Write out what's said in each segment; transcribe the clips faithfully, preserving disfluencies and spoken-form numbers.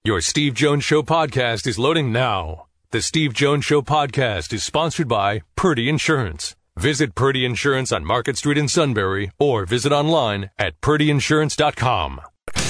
Your Steve Jones Show podcast is loading now. The Steve Jones Show podcast is sponsored by Purdy Insurance. Visit Purdy Insurance on Market Street in Sunbury or visit online at purdy insurance dot com.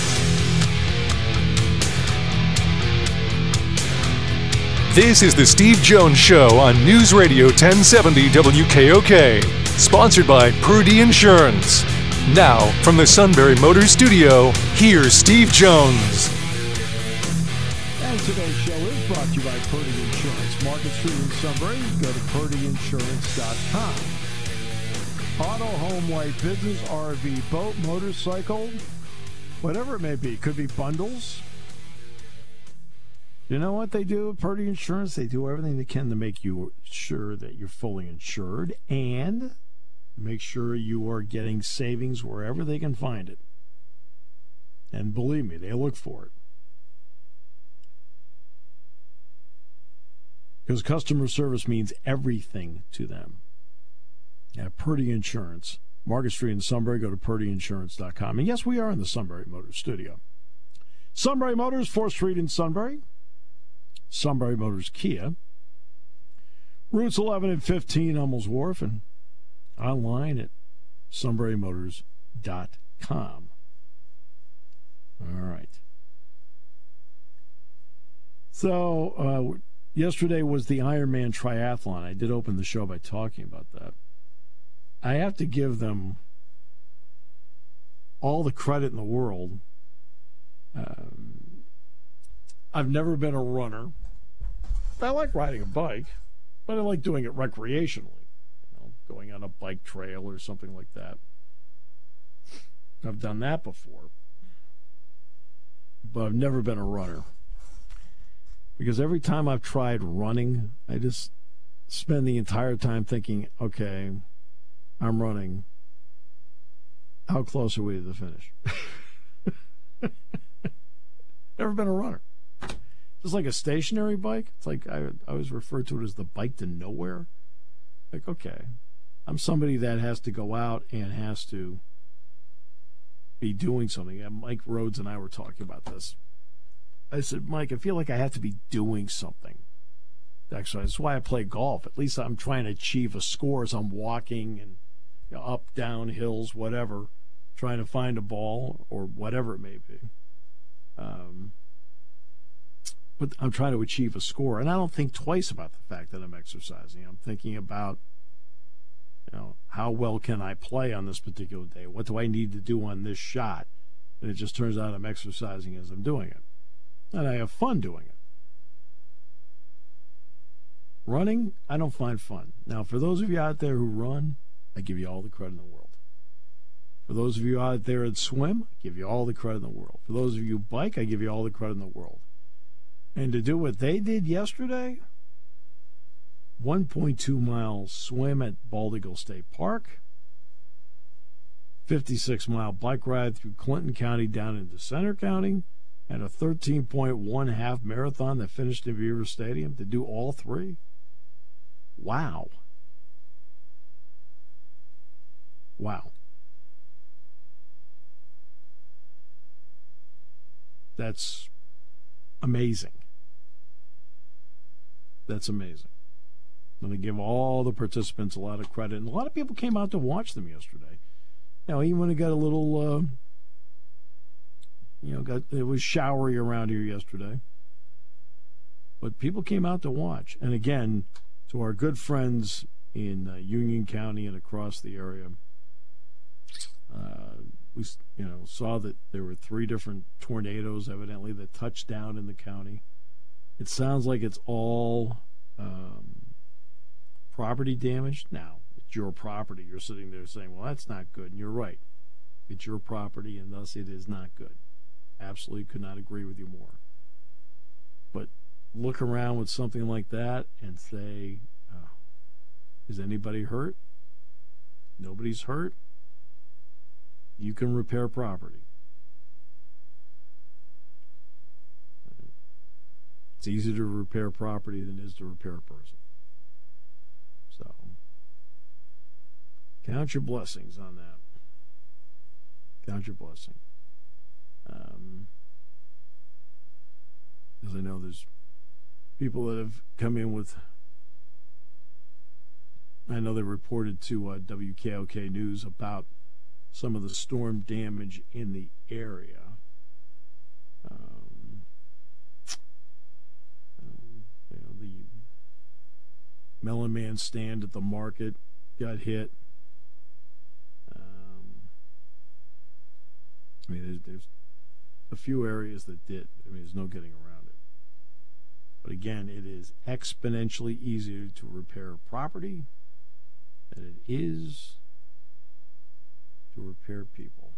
This is the Steve Jones Show on News Radio ten seventy W K O K. Sponsored by Purdy Insurance. Now, from the Sunbury Motors Studio, here's Steve Jones. And today's show is brought to you by Purdy Insurance. Market Street in Sunbury. Go to purdy insurance dot com. Auto, home, life, business, R V, boat, motorcycle, whatever it may be. Could be bundles. You know what they do at Purdy Insurance? They do everything they can to make you sure that you're fully insured and make sure you are getting savings wherever they can find it. And believe me, they look for it. Because customer service means everything to them. At Purdy Insurance, Market Street in Sunbury, go to purdy insurance dot com. And yes, we are in the Sunbury Motors Studio. Sunbury Motors, fourth Street in Sunbury. Sunbury Motors Kia. Routes eleven and fifteen, Hummels Wharf, and online at sunbury motors dot com. All right. So, uh, yesterday was the Ironman Triathlon. I did open the show by talking about that. I have to give them all the credit in the world. Um, I've never been a runner. I like riding a bike, but I like doing it recreationally. You know, going on a bike trail or something like that. I've done that before. But I've never been a runner. Because every time I've tried running, I just spend the entire time thinking, okay, I'm running. How close are we to the finish? Never been a runner. Just like a stationary bike. It's like I, I always refer to it as the bike to nowhere. Like, okay, I'm somebody that has to go out and has to be doing something. And Mike Rhodes and I were talking about this. I said, Mike, I feel like I have to be doing something. Actually, that's why I play golf. At least I'm trying to achieve a score as I'm walking and you know, up, down, hills, whatever, trying to find a ball or whatever it may be. Um, but I'm trying to achieve a score. And I don't think twice about the fact that I'm exercising. I'm thinking about, you know, how well can I play on this particular day? What do I need to do on this shot? And it just turns out I'm exercising as I'm doing it. And I have fun doing it. Running, I don't find fun. Now, for those of you out there who run, I give you all the credit in the world. For those of you out there that swim, I give you all the credit in the world. For those of you who bike, I give you all the credit in the world. And to do what they did yesterday, one point two mile swim at Bald Eagle State Park, fifty-six mile bike ride through Clinton County down into Center County, and a thirteen point one half marathon that finished in Beaver Stadium, to do all three. Wow. Wow. That's amazing. That's amazing. I'm going to give all the participants a lot of credit. And a lot of people came out to watch them yesterday. Now, even when it got a little... Uh, You know, got it was showery around here yesterday. But people came out to watch. And again, to our good friends in uh, Union County and across the area, uh, we you know saw that there were three different tornadoes, evidently, that touched down in the county. It sounds like it's all um, property damage. Now, it's your property. You're sitting there saying, well, that's not good. And you're right. It's your property, and thus it is not good. Absolutely could not agree with you more. But look around with something like that and say, oh, is anybody hurt? Nobody's hurt. You can repair property. It's easier to repair property than it is to repair a person. So, count your blessings on that. Count your blessings. Um, because I know there's people that have come in with, I know they reported to uh, W K O K News about some of the storm damage in the area. Um, um, you know, the Melon Man stand at the market got hit. Um, I mean, there's, there's a few areas that did. I mean, there's no getting around it. But again, it is exponentially easier to repair property than it is to repair people.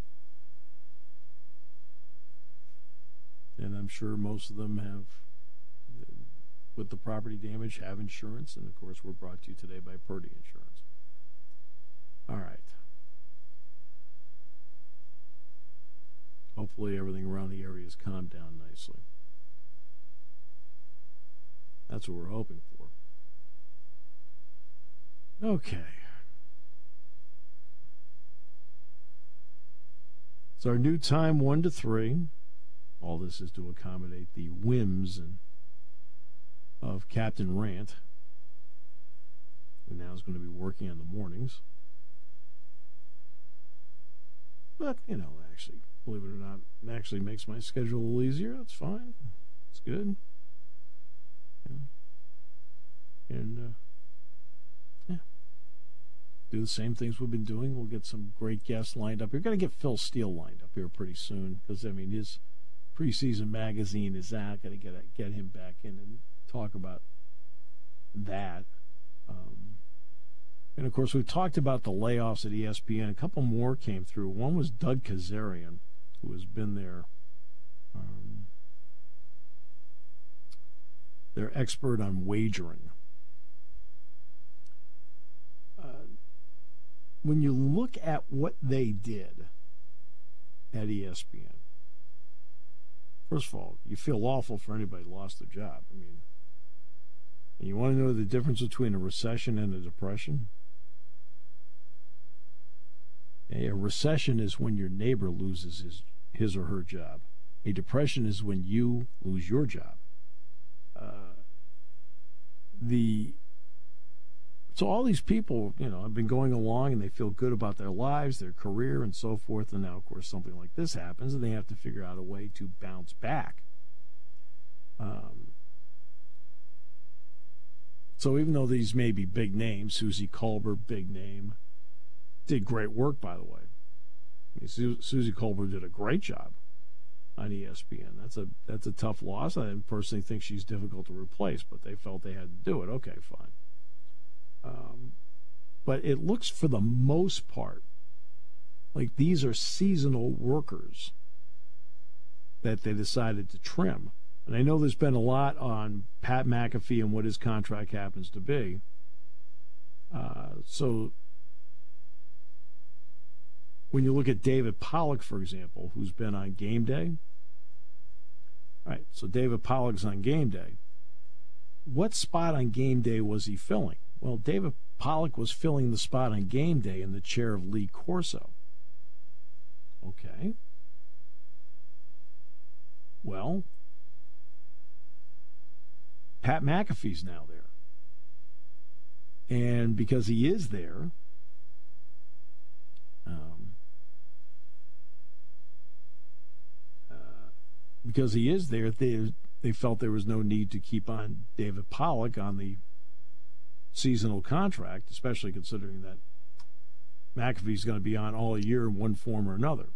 And I'm sure most of them have, with the property damage, have insurance. And, of course, we're brought to you today by Purdy Insurance. All right. Hopefully everything around the area has calmed down nicely. That's what we're hoping for. Okay. It's our new time, one to three. All this is to accommodate the whims and of Captain Rant, who now is going to be working on the mornings. But, you know, actually, believe it or not, it actually makes my schedule a little easier. That's fine. It's good. Yeah. And, uh, yeah. Do the same things we've been doing. We'll get some great guests lined up. You're going to get Phil Steele lined up here pretty soon because, I mean, his preseason magazine is out. Got to get get him back in and talk about that. Um, and, of course, we've talked about the layoffs at E S P N. A couple more came through. One was Doug Kazarian, who has been there. Um, their expert on wagering. Uh, when you look at what they did at E S P N, first of all, you feel awful for anybody who lost their job. I mean, you want to know the difference between a recession and a depression? A recession is when your neighbor loses his, his or her job. A depression is when you lose your job. Uh, the so all these people, you know, have been going along and they feel good about their lives, their career, and so forth. And now, of course, something like this happens, and they have to figure out a way to bounce back. Um, so even though these may be big names, Susie Colbert, big name, did great work, by the way. I mean, Su- Susie Colbert did a great job on E S P N. That's a that's a tough loss. I personally think she's difficult to replace, but they felt they had to do it. Okay, fine. Um, but it looks, for the most part, like these are seasonal workers that they decided to trim. And I know there's been a lot on Pat McAfee and what his contract happens to be. Uh, so when you look at David Pollock, for example, who's been on Game Day. All right, so David Pollock's on Game Day. What spot on Game Day was he filling? Well, David Pollock was filling the spot on Game Day in the chair of Lee Corso. Okay. Well, Pat McAfee's now there. And because he is there, um, uh, because he is there, they, they felt there was no need to keep on David Pollock on the seasonal contract, especially considering that McAfee's going to be on all year in one form or another.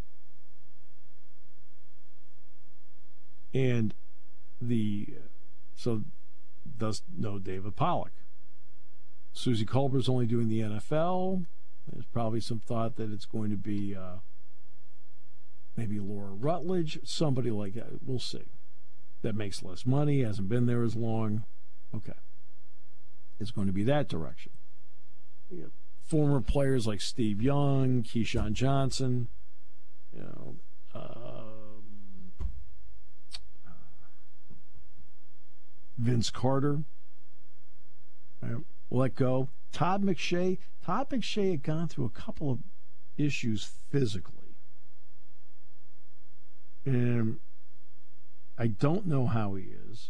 And the so does no David Pollock. Susie Colbert's only doing the N F L. There's probably some thought that it's going to be uh, maybe Laura Rutledge, somebody like that. We'll see. That makes less money, hasn't been there as long. Okay. It's going to be that direction. You have former players like Steve Young, Keyshawn Johnson, you know, um, Vince Carter. Right, let go. Todd McShay. Todd McShay had gone through a couple of issues physically. And I don't know how he is.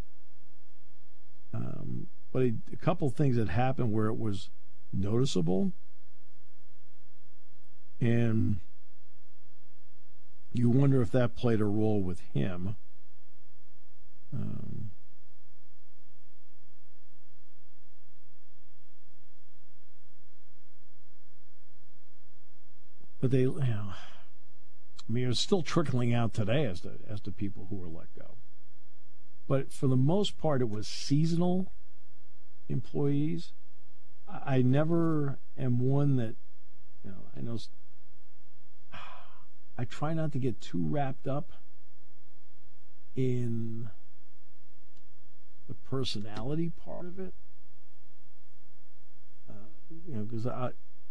Um, but a, a couple things that happened where it was noticeable. And you wonder if that played a role with him. Um, but they, you know, I mean, it's still trickling out today as to as to people who were let go. But for the most part, it was seasonal employees. I, I never am one that, you know, I know. I try not to get too wrapped up in the personality part of it. Uh, you know, because I.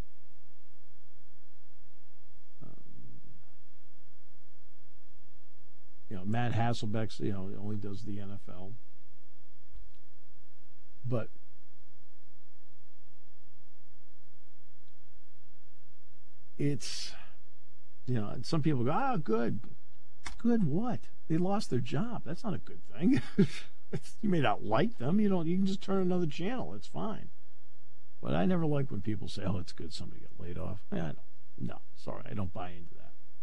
You know, Matt Hasselbeck's, you know, only does the N F L. But it's, you know, some people go, ah, good. Good what? They lost their job. That's not a good thing. You may not like them. You don't. You can just turn another channel. It's fine. But I never like when people say, oh, it's good somebody got laid off. Yeah, I don't. No, sorry, I don't buy into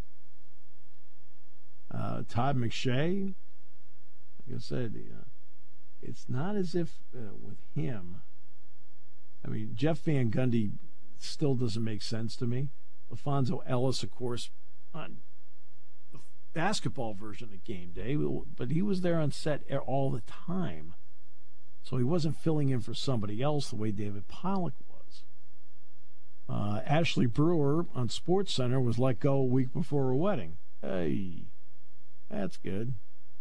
that. Uh, Todd McShay, like I said, uh, it's not as if uh, with him, I mean, Jeff Van Gundy still doesn't make sense to me. Alfonso Ellis, of course, on the basketball version of Game Day, but he was there on set all the time. So he wasn't filling in for somebody else the way David Pollack was. Uh, Ashley Brewer on SportsCenter was let go a week before her wedding. Hey, that's good.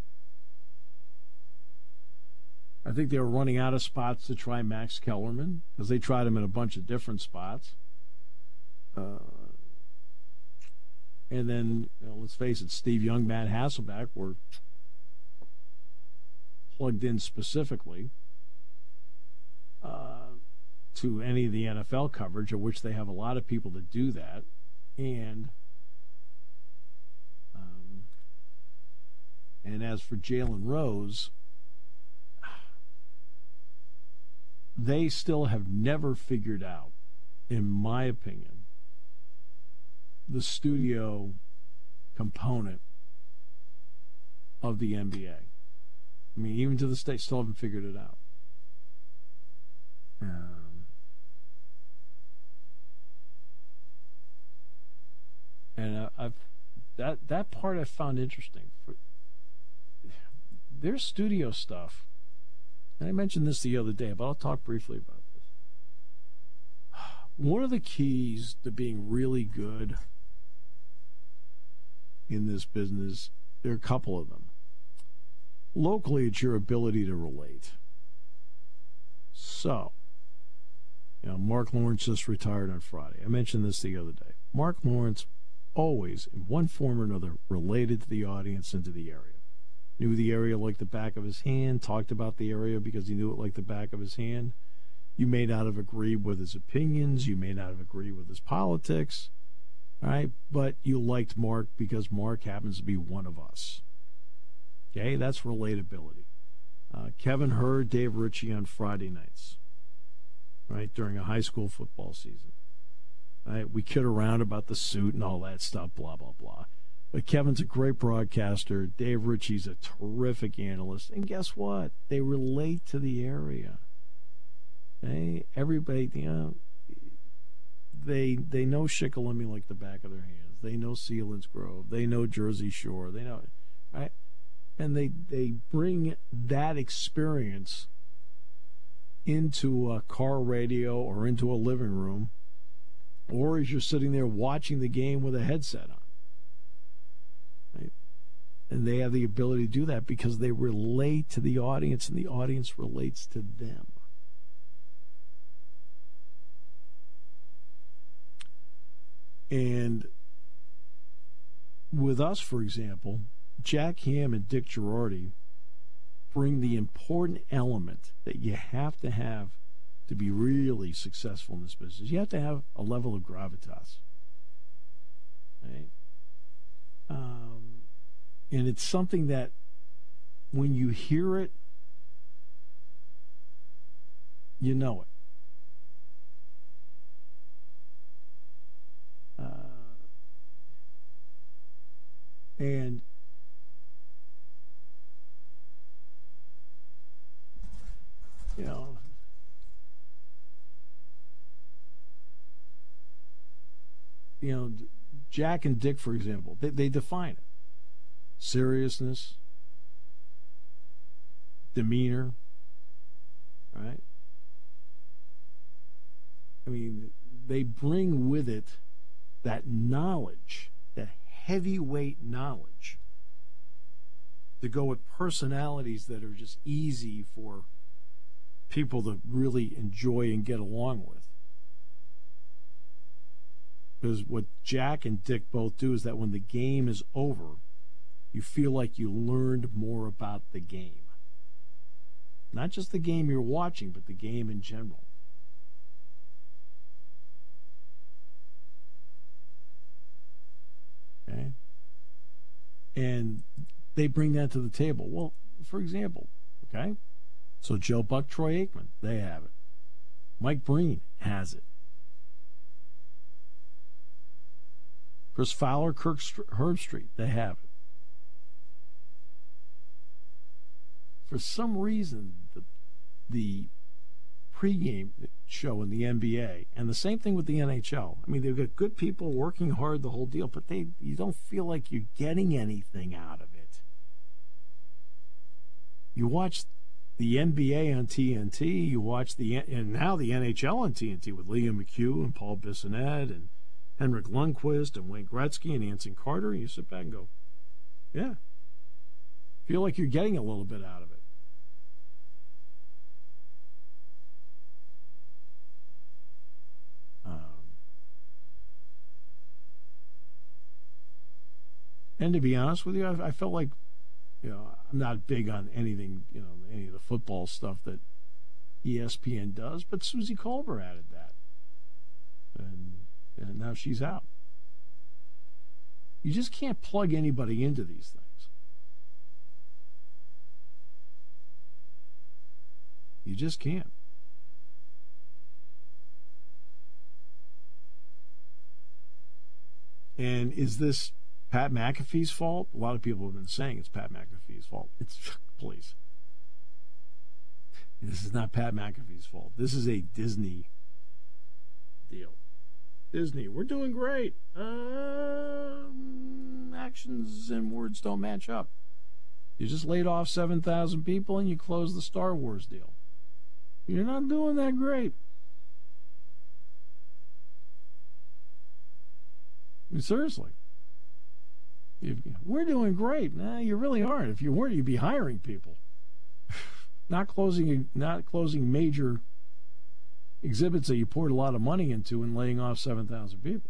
I think they were running out of spots to try Max Kellerman because they tried him in a bunch of different spots. Uh, and then, you know, let's face it, Steve Young, Matt Hasselbeck were plugged in specifically uh, to any of the N F L coverage, of which they have a lot of people that do that. And um, and as for Jalen Rose, they still have never figured out, in my opinion, the studio component of the N B A. I mean, even to this day, still haven't figured it out. Um, and I, I've that that part I found interesting. For their studio stuff, and I mentioned this the other day, but I'll talk briefly about this. One of the keys to being really good in this business, there are a couple of them. Locally, it's your ability to relate. So, you know, Mark Lawrence just retired on Friday. I mentioned this the other day. Mark Lawrence always, in one form or another, related to the audience and to the area. Knew the area like the back of his hand, talked about the area because he knew it like the back of his hand. You may not have agreed with his opinions. You may not have agreed with his politics. All right, but you liked Mark because Mark happens to be one of us. Okay, that's relatability. Uh, Kevin Hurd, Dave Ritchie on Friday nights, right, during a high school football season. All right, we kid around about the suit and all that stuff, blah, blah, blah. But Kevin's a great broadcaster. Dave Ritchie's a terrific analyst. And guess what? They relate to the area. Okay? Everybody, you know, they they know Shikellamy like the back of their hands. They know Selinsgrove. They know Jersey Shore. They know, right? And they they bring that experience into a car radio or into a living room, or as you're sitting there watching the game with a headset on. Right? And they have the ability to do that because they relate to the audience and the audience relates to them. And with us, for example, Jack Ham and Dick Girardi bring the important element that you have to have to be really successful in this business. You have to have a level of gravitas. Right? Um, and it's something that when you hear it, you know it. Uh, and you know, you know, Jack and Dick, for example, they, they define it: seriousness, demeanor, right? I mean, they bring with it that knowledge, that heavyweight knowledge, to go with personalities that are just easy for people to really enjoy and get along with. Because what Jack and Dick both do is that when the game is over, you feel like you learned more about the game. Not just the game you're watching, but the game in general. Okay? And they bring that to the table. Well, for example, okay? So Joe Buck, Troy Aikman, they have it. Mike Breen has it. Chris Fowler, Kirk Herbstreit, they have it. For some reason, the, the pregame show in the N B A, and the same thing with the N H L. I mean, they've got good people working hard, the whole deal, but they you don't feel like you're getting anything out of it. You watch the N B A on T N T, you watch the and now the N H L on T N T with Liam McHugh and Paul Bissonnette and Henrik Lundqvist and Wayne Gretzky and Anson Carter, and you sit back and go, yeah, feel like you're getting a little bit out of it. Um, and to be honest with you, I, I felt like, you know, I'm not big on anything, you know, any of the football stuff that E S P N does, but Susie Colbert added that. And and now she's out. You just can't plug anybody into these things. You just can't. And is this Pat McAfee's fault? A lot of people have been saying it's Pat McAfee's fault. It's, please. This is not Pat McAfee's fault. This is a Disney deal. Disney, we're doing great. Um, actions and words don't match up. You just laid off seven thousand people and you closed the Star Wars deal. You're not doing that great. I mean, seriously. If, we're doing great. Nah, you really aren't. If you weren't, you'd be hiring people. Not closing, not closing major exhibits that you poured a lot of money into and laying off seven thousand people.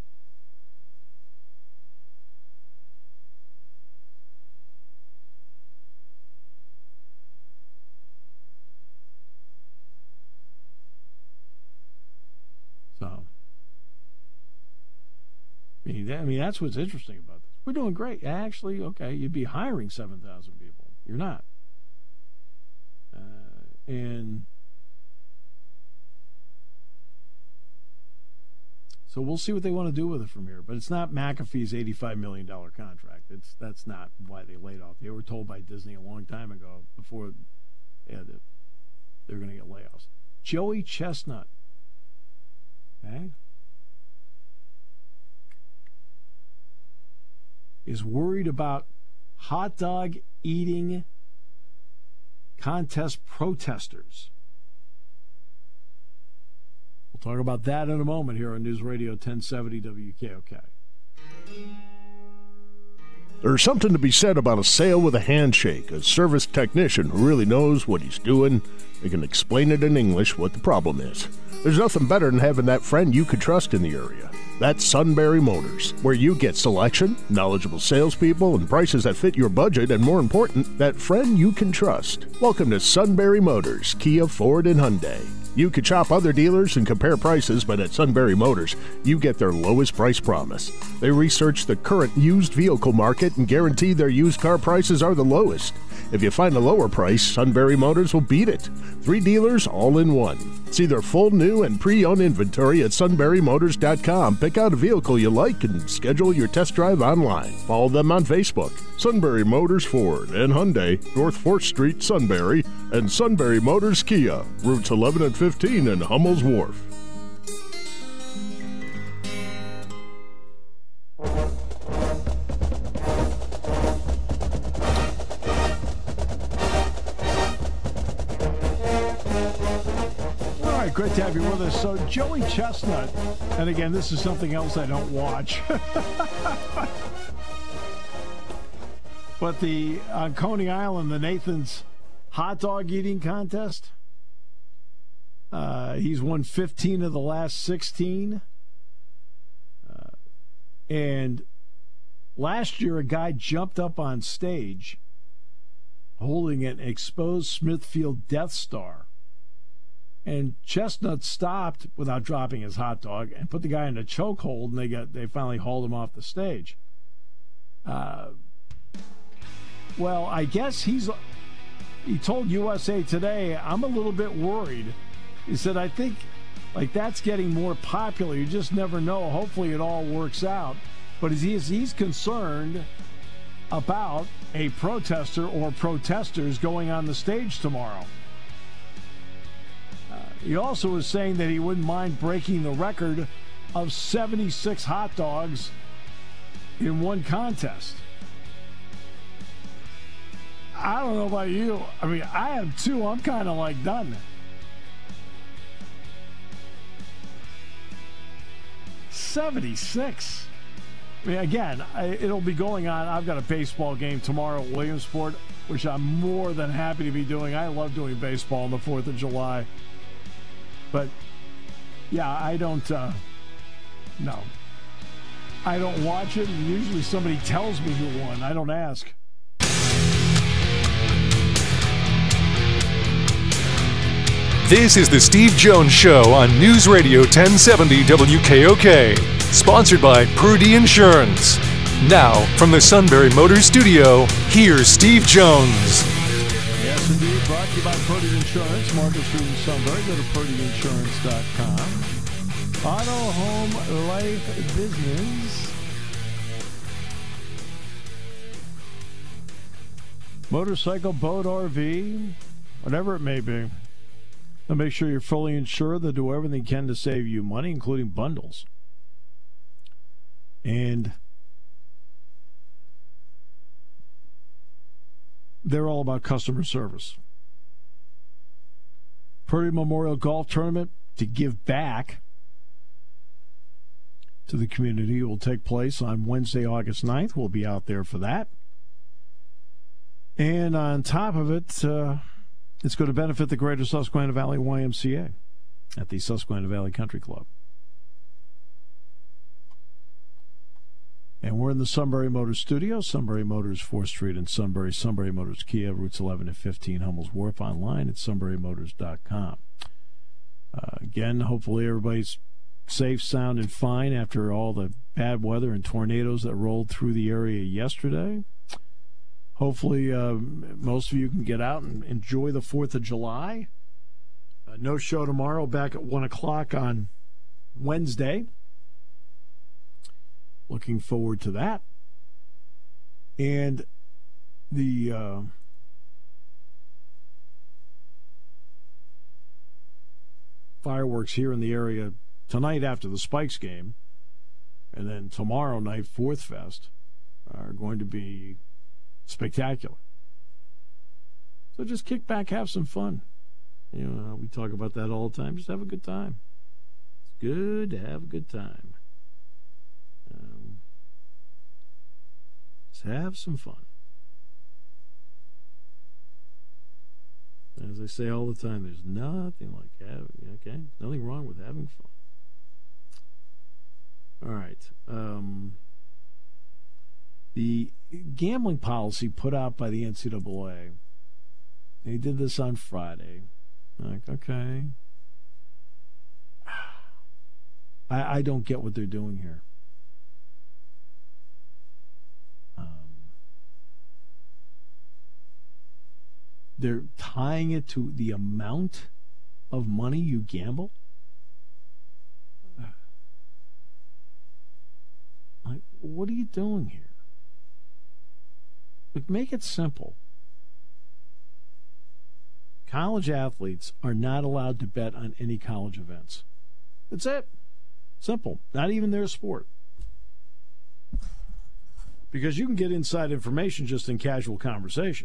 So, I mean, that, I mean, that's what's interesting about this. We're doing great. Actually, okay, you'd be hiring seven thousand people. You're not. Uh, and so we'll see what they want to do with it from here. But it's not McAfee's eighty-five million dollars contract. It's That's not why they laid off. They were told by Disney a long time ago before they had to, they were going to get layoffs. Joey Chestnut. Okay? Is worried about hot dog eating contest protesters. We'll talk about that in a moment here on News Radio ten seventy W K O K. There's something to be said about a sale with a handshake, a service technician who really knows what he's doing. They can explain it in English what the problem is. There's nothing better than having that friend you could trust in the area. That's Sunbury Motors, where you get selection, knowledgeable salespeople, and prices that fit your budget, and more important, that friend you can trust. Welcome to Sunbury Motors, Kia, Ford, and Hyundai. You could shop other dealers and compare prices, but at Sunbury Motors, you get their lowest price promise. They research the current used vehicle market and guarantee their used car prices are the lowest. If you find a lower price, Sunbury Motors will beat it. Three dealers all in one. See their full new and pre-owned inventory at sunbury motors dot com. Pick out a vehicle you like and schedule your test drive online. Follow them on Facebook. Sunbury Motors Ford and Hyundai, North fourth Street, Sunbury, and Sunbury Motors Kia, routes eleven and fifteen in Hummel's Wharf. Great to have you with us. So Joey Chestnut, and again, this is something else I don't watch. But the on Coney Island, the Nathan's hot dog eating contest. Uh, he's won fifteen of the last sixteen. Uh, and last year, a guy jumped up on stage holding an exposed Smithfield Death Star. And Chestnut stopped without dropping his hot dog and put the guy in a chokehold, and they got they finally hauled him off the stage. Uh, well, I guess he's he told U S A Today, I'm a little bit worried. He said, I think like that's getting more popular. You just never know. Hopefully it all works out. But he's he's concerned about a protester or protesters going on the stage tomorrow. He also was saying that he wouldn't mind breaking the record of seventy-six hot dogs in one contest. I don't know about you. I mean, I have two. I'm kind of like done. seventy-six. I mean, again, I, it'll be going on. I've got a baseball game tomorrow at Williamsport, which I'm more than happy to be doing. I love doing baseball on the fourth of July. But, yeah, I don't, uh, no. I don't watch it, and usually somebody tells me who won. I don't ask. This is the Steve Jones Show on News Radio ten seventy W K O K. Sponsored by Purdy Insurance. Now, from the Sunbury Motors Studio, here's Steve Jones. Yes, indeed. Brought to you by Purdy Insurance. Market Street in Sunbury. Go to purdy insurance dot com. Auto, home, life, business. Motorcycle, boat, R V, whatever it may be. And make sure you're fully insured. They'll do everything they can to save you money, including bundles. And they're all about customer service. Purdy Memorial Golf Tournament to give back to the community will take place on Wednesday, August ninth. We'll be out there for that. And on top of it, uh, it's going to benefit the Greater Susquehanna Valley Y M C A at the Susquehanna Valley Country Club. And we're in the Sunbury Motors studio, Sunbury Motors, fourth Street in Sunbury, Sunbury Motors Kia, routes eleven and fifteen, Hummel's Wharf, online at sunbury motors dot com. Uh, again, hopefully everybody's safe, sound, and fine after all the bad weather and tornadoes that rolled through the area yesterday. Hopefully uh, most of you can get out and enjoy the fourth of July. Uh, no show tomorrow, back at one o'clock on Wednesday. Looking forward to that. And the uh, fireworks here in the area tonight after the Spikes game, and then tomorrow night, Fourth Fest, are going to be spectacular. So just kick back, have some fun. You know, we talk about that all the time. Just have a good time. It's good to have a good time. Um, just have some fun. As I say all the time, there's nothing like having, okay? Nothing wrong with having fun. All right. Um, the gambling policy put out by the N C double A, they did this on Friday. Like, okay. I, I don't get what they're doing here. Um, they're tying it to the amount of money you gamble. Like, what are you doing here? Like, make it simple. College athletes are not allowed to bet on any college events. That's it. Simple. Not even their sport. Because you can get inside information just in casual conversation.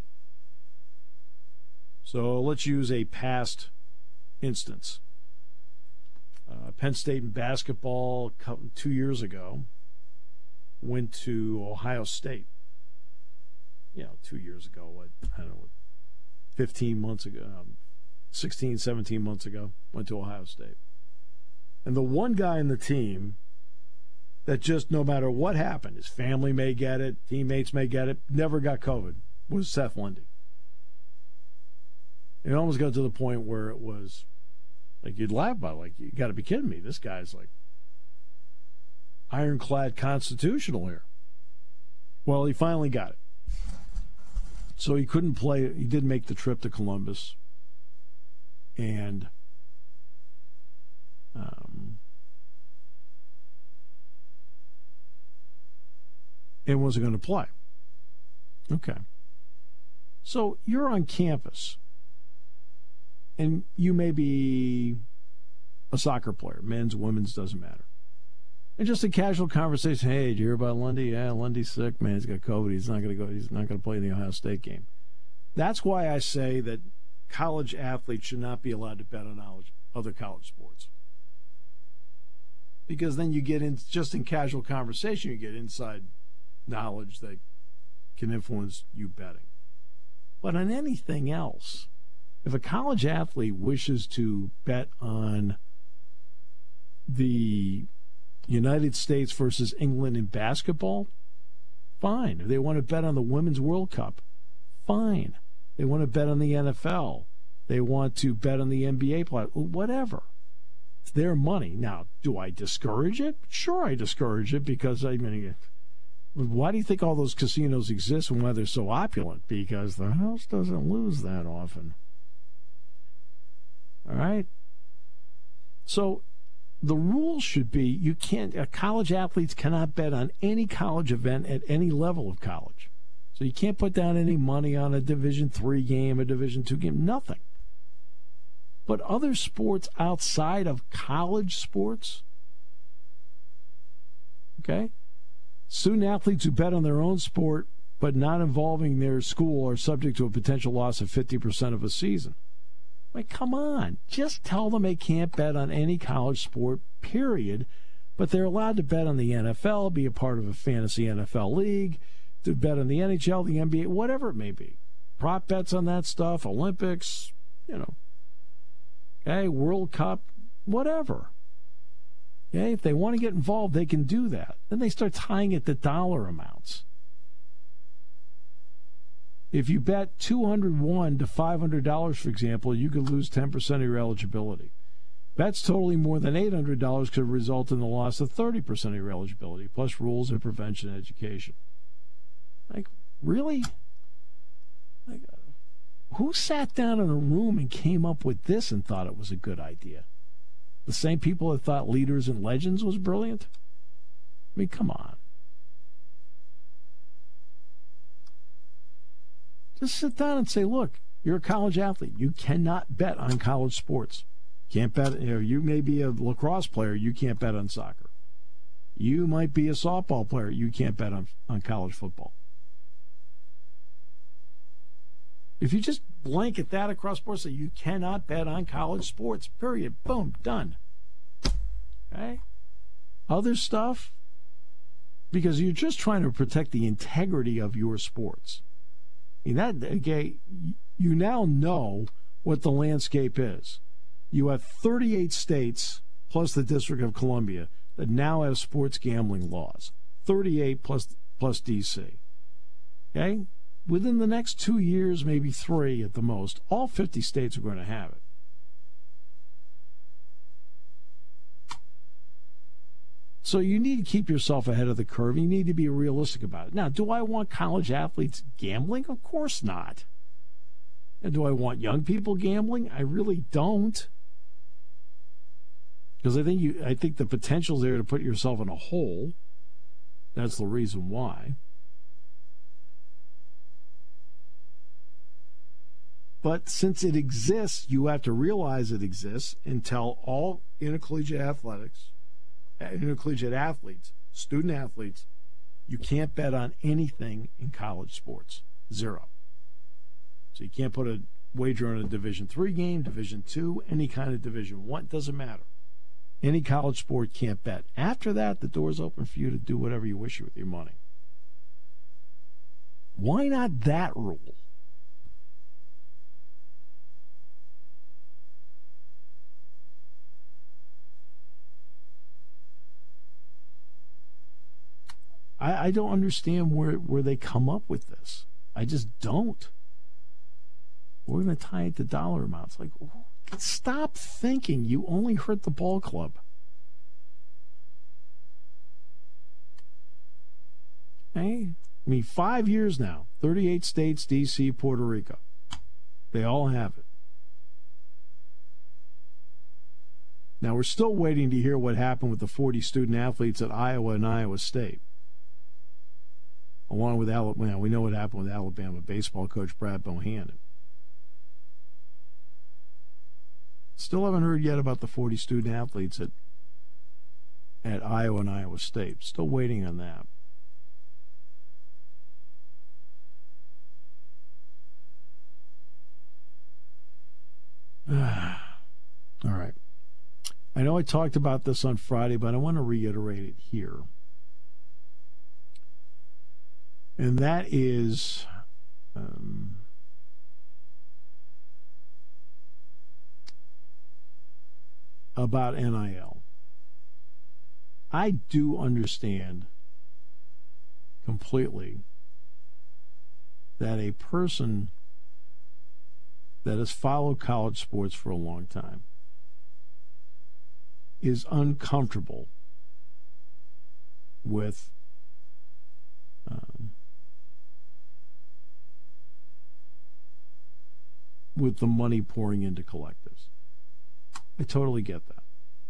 So let's use a past instance. Uh, Penn State in basketball two years ago went to Ohio State. You know, two years ago, what, I don't know, fifteen months ago, um, sixteen, seventeen months ago, went to Ohio State. And the one guy in the team that just no matter what happened, his family may get it, teammates may get it, never got COVID, was Seth Lundy. It almost got to the point where it was like you'd laugh about it, like, you got to be kidding me. This guy's like ironclad constitutional here. Well, he finally got it. So he couldn't play. He did make the trip to Columbus. And um, and wasn't going to play. Okay. So you're on campus. And you may be a soccer player. Men's, women's, doesn't matter. And just a casual conversation. Hey, did you hear about Lundy? Yeah, Lundy's sick, man. He's got COVID. He's not going to go. He's not going to play in the Ohio State game. That's why I say that college athletes should not be allowed to bet on knowledge, other college sports. Because then you get in, just in casual conversation, you get inside knowledge that can influence you betting. But on anything else, if a college athlete wishes to bet on the United States versus England in basketball, fine. If they want to bet on the Women's World Cup, fine. They want to bet on the N F L. They want to bet on the N B A play, whatever. It's their money. Now, do I discourage it? Sure, I discourage it because, I mean, why do you think all those casinos exist and why they're so opulent? Because the house doesn't lose that often. All right? So the rule should be you can't, uh, college athletes cannot bet on any college event at any level of college. So you can't put down any money on a Division three game, a Division two game, nothing. But other sports outside of college sports, okay? Student athletes who bet on their own sport but not involving their school are subject to a potential loss of fifty percent of a season. Like, come on. Just tell them they can't bet on any college sport, period. But they're allowed to bet on the N F L, be a part of a fantasy N F L league, to bet on the N H L, the N B A, whatever it may be. Prop bets on that stuff, Olympics, you know. Okay, World Cup, whatever. Okay, if they want to get involved, they can do that. Then they start tying it to dollar amounts. If you bet two hundred one to five hundred dollars, for example, you could lose ten percent of your eligibility. Bets totaling more than eight hundred dollars could result in the loss of thirty percent of your eligibility, plus rules and prevention and education. Like, really? Like, who sat down in a room and came up with this and thought it was a good idea? The same people that thought Leaders and Legends was brilliant? I mean, come on. Just sit down and say, look, you're a college athlete. You cannot bet on college sports. Can't bet. You know, you may be a lacrosse player. You can't bet on soccer. You might be a softball player. You can't bet on, on college football. If you just blanket that across sports, say you cannot bet on college sports, period. Boom, done. Okay? Other stuff, because you're just trying to protect the integrity of your sports. I mean, that, okay, you now know what the landscape is. You have thirty-eight states plus the District of Columbia that now have sports gambling laws. thirty-eight plus plus D C. Okay? Within the next two years, maybe three at the most, all fifty states are going to have it. So you need to keep yourself ahead of the curve. You need to be realistic about it. Now, do I want college athletes gambling? Of course not. And do I want young people gambling? I really don't. Because I think you, I think the potential's there to put yourself in a hole. That's the reason why. But since it exists, you have to realize it exists and tell all intercollegiate athletics, intercollegiate athletes, student athletes, you can't bet on anything in college sports. Zero. So you can't put a wager on a Division three game, Division two, any kind of Division one. Doesn't matter. Any college sport can't bet. After that, the door's open for you to do whatever you wish with your money. Why not that rule? I, I don't understand where, where they come up with this. I just don't. We're going to tie it to dollar amounts. Like, stop thinking you only hurt the ball club. Hey, I mean, five years now, thirty-eight states, D C, Puerto Rico. They all have it. Now, we're still waiting to hear what happened with the forty student athletes at Iowa and Iowa State. Along with Alabama, we know what happened with Alabama baseball coach Brad Bohannon. Still haven't heard yet about the forty student athletes at at Iowa and Iowa State. Still waiting on that. All right. I know I talked about this on Friday, but I want to reiterate it here. And that is um, about N I L. I do understand completely that a person that has followed college sports for a long time is uncomfortable with um, with the money pouring into collectives. I totally get that.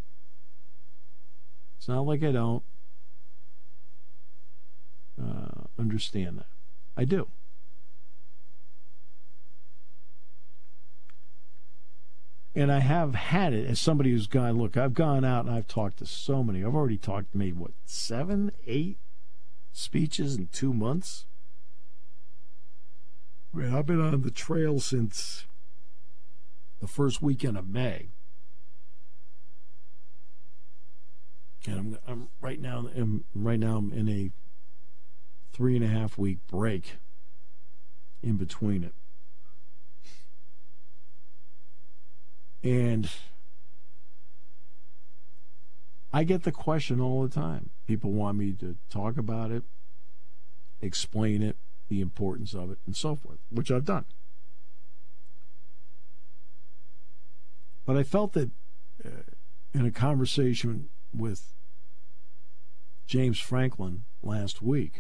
It's not like I don't uh, understand that. I do. And I have had it as somebody who's gone, look, I've gone out and I've talked to so many. I've already talked, made, what, seven, eight speeches in two months? I mean, I've been on the trail since the first weekend of May. And I'm, I'm right now, I'm, right now I'm in a three and a half week break in between it. And I get the question all the time. People want me to talk about it, explain it, the importance of it, and so forth, which I've done. But I felt that uh, in a conversation with James Franklin last week,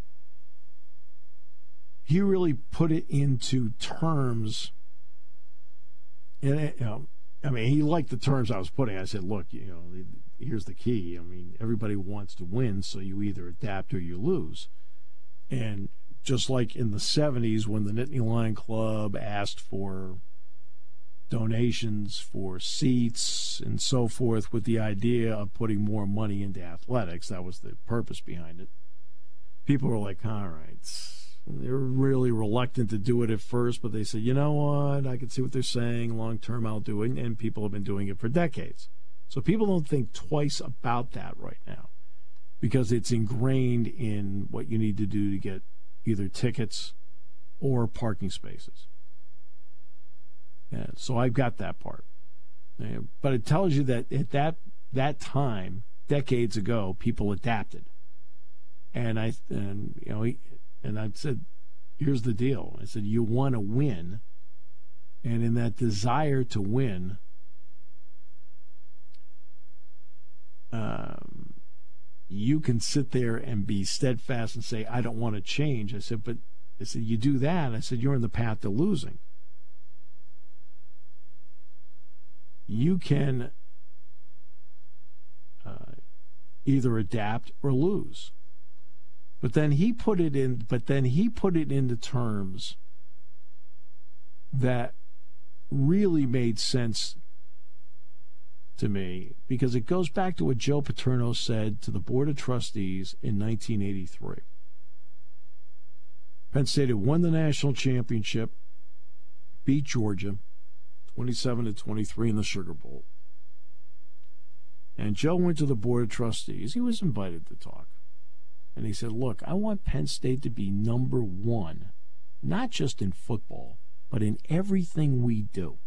he really put it into terms, and it, you know, I mean, he liked the terms I was putting. I said, look, you know, here's the key. I mean, everybody wants to win, so you either adapt or you lose. And just like in the seventies when the Nittany Lion Club asked for donations for seats and so forth with the idea of putting more money into athletics, that was the purpose behind it. People were like, all right. They were really reluctant to do it at first, but they said, you know what, I can see what they're saying. Long term, I'll do it. And people have been doing it for decades. So people don't think twice about that right now because it's ingrained in what you need to do to get either tickets or parking spaces. Yeah, so I've got that part. Yeah, but it tells you that at that that time, decades ago, people adapted. And I and you know he, And I said, here's the deal. I said, you want to win. And in that desire to win, um, you can sit there and be steadfast and say, I don't want to change. I said, but I said, you do that. I said, you're on the path to losing. you can uh, either adapt or lose. But then he put it in. But then he put it into terms that really made sense to me, because it goes back to what Joe Paterno said to the Board of Trustees in nineteen eighty-three. Penn State had won the national championship, beat Georgia twenty-seven to twenty-three in the Sugar Bowl. And Joe went to the Board of Trustees. He was invited to talk. And he said, look, I want Penn State to be number one, not just in football, but in everything we do.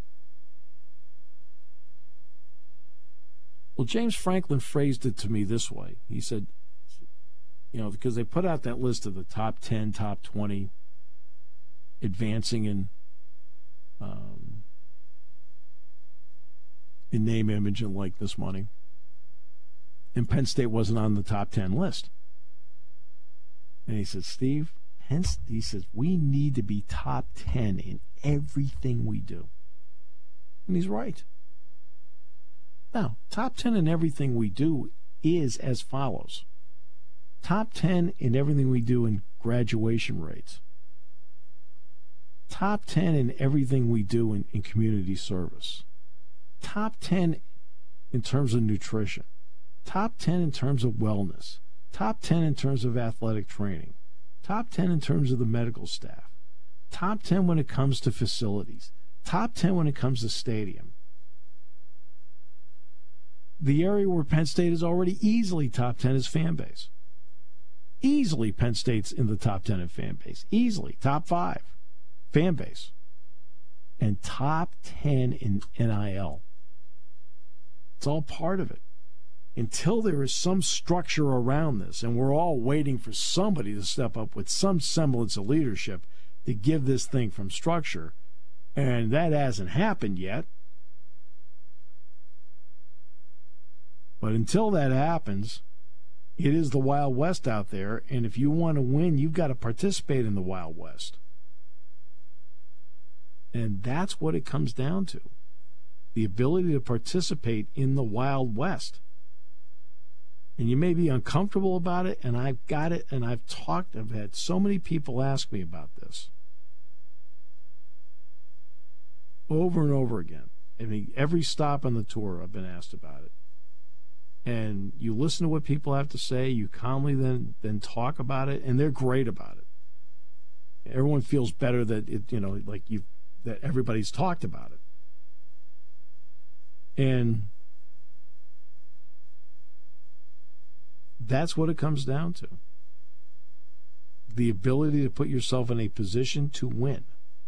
Well, James Franklin phrased it to me this way. He said, you know, because they put out that list of the top ten, top twenty advancing in um, in name, image, and likeness money. And Penn State wasn't on the top ten list. And he said, Steve, Penn State, he says, we need to be top ten in everything we do. And he's right. Now, top ten in everything we do is as follows. Top ten in everything we do in graduation rates. Top ten in everything we do in, in community service. Top ten in terms of nutrition. Top ten in terms of wellness. Top ten in terms of athletic training. Top ten in terms of the medical staff. Top ten when it comes to facilities. Top ten when it comes to stadium. The area where Penn State is already easily top ten is fan base. Easily Penn State's in the top ten in fan base. Easily top five fan base. And top ten in N I L. It's all part of it. Until there is some structure around this, and we're all waiting for somebody to step up with some semblance of leadership to give this thing from structure, and that hasn't happened yet. But until that happens, it is the Wild West out there, and if you want to win, you've got to participate in the Wild West. And that's what it comes down to. The ability to participate in the Wild West. And you may be uncomfortable about it, and I've got it, and I've talked, I've had so many people ask me about this. Over and over again. I mean, every stop on the tour I've been asked about it. And you listen to what people have to say, you calmly then then talk about it, and they're great about it. Everyone feels better that it, you know, like you that everybody's talked about it. And that's what it comes down to. The ability to put yourself in a position to win.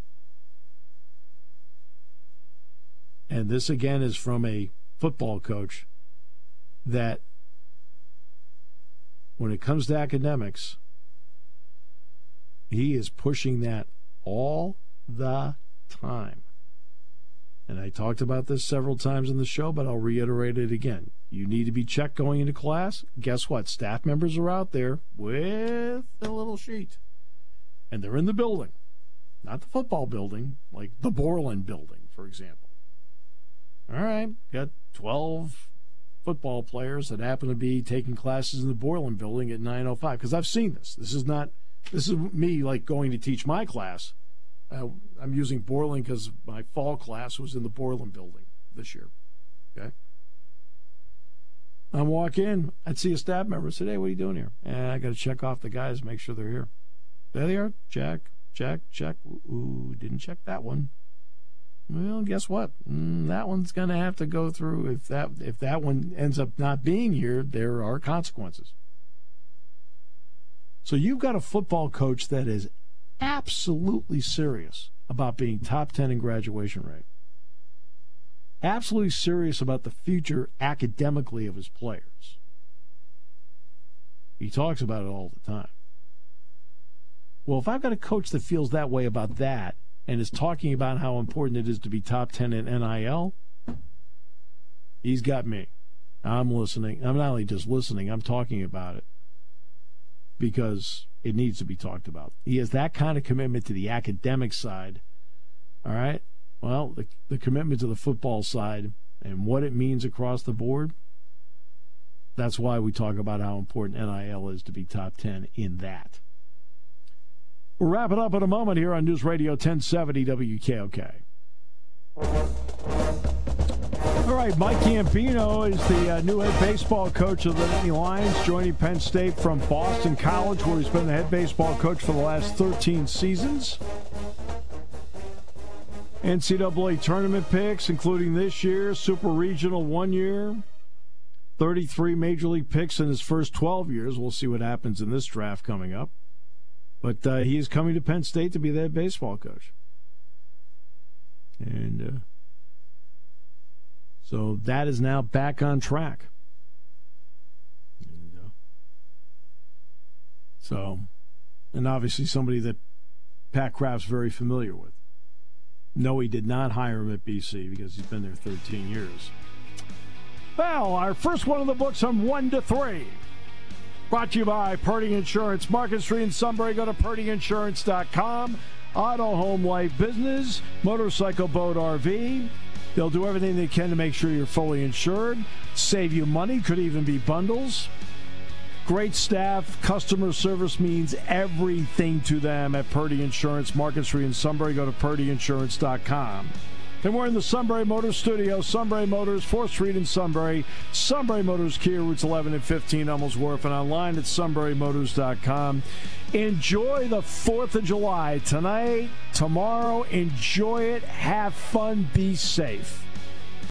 And this again is from a football coach that when it comes to academics, he is pushing that all the time. And I talked about this several times in the show, but I'll reiterate it again. You need to be checked going into class. Guess what? Staff members are out there with a little sheet. And they're in the building. Not the football building, like the Borland building, for example. All right, got twelve football players that happen to be taking classes in the Borland building at nine oh five, because I've seen this. This is not, this is me like going to teach my class. Uh, I'm using Borland because my fall class was in the Borland building this year. Okay. I walk in, I'd see a staff member, say, hey, what are you doing here? And I got to check off the guys, make sure they're here. There they are. Check, check, check. Ooh, didn't check that one. Well, guess what? Mm, that one's going to have to go through. If that if that one ends up not being here, there are consequences. So you've got a football coach that is absolutely serious about being top ten in graduation rate. Absolutely serious about the future academically of his players. He talks about it all the time. Well, if I've got a coach that feels that way about that, and is talking about how important it is to be top ten in N I L, he's got me. I'm listening. I'm not only just listening, I'm talking about it because it needs to be talked about. He has that kind of commitment to the academic side. All right? Well, the, the commitment to the football side and what it means across the board. That's why we talk about how important N I L is to be top ten in that. We'll wrap it up in a moment here on News Radio ten seventy W K O K. All right, Mike Gambino is the uh, new head baseball coach of the Nittany Lions, joining Penn State from Boston College, where he's been the head baseball coach for the last thirteen seasons. N C double A tournament picks, including this year, Super Regional one year, thirty-three Major League picks in his first twelve years. We'll see what happens in this draft coming up. But uh, he is coming to Penn State to be the head baseball coach. And uh, so that is now back on track. And, uh, so, and obviously somebody that Pat Kraft's very familiar with. No, he did not hire him at B C because he's been there thirteen years. Well, our first one of the books on one to three. Brought to you by Purdy Insurance. Market Street in Sunbury. Go to purdy insurance dot com. Auto, home, life, business, motorcycle, boat, R V. They'll do everything they can to make sure you're fully insured. Save you money. Could even be bundles. Great staff. Customer service means everything to them at Purdy Insurance. Market Street in Sunbury. Go to purdy insurance dot com. And we're in the Sunbury Motors studio. Sunbury Motors, fourth Street in Sunbury. Sunbury Motors, Kia, routes eleven and fifteen, Hummels Wharf, and online at sunbury motors dot com. Enjoy the fourth of July tonight, tomorrow. Enjoy it. Have fun. Be safe.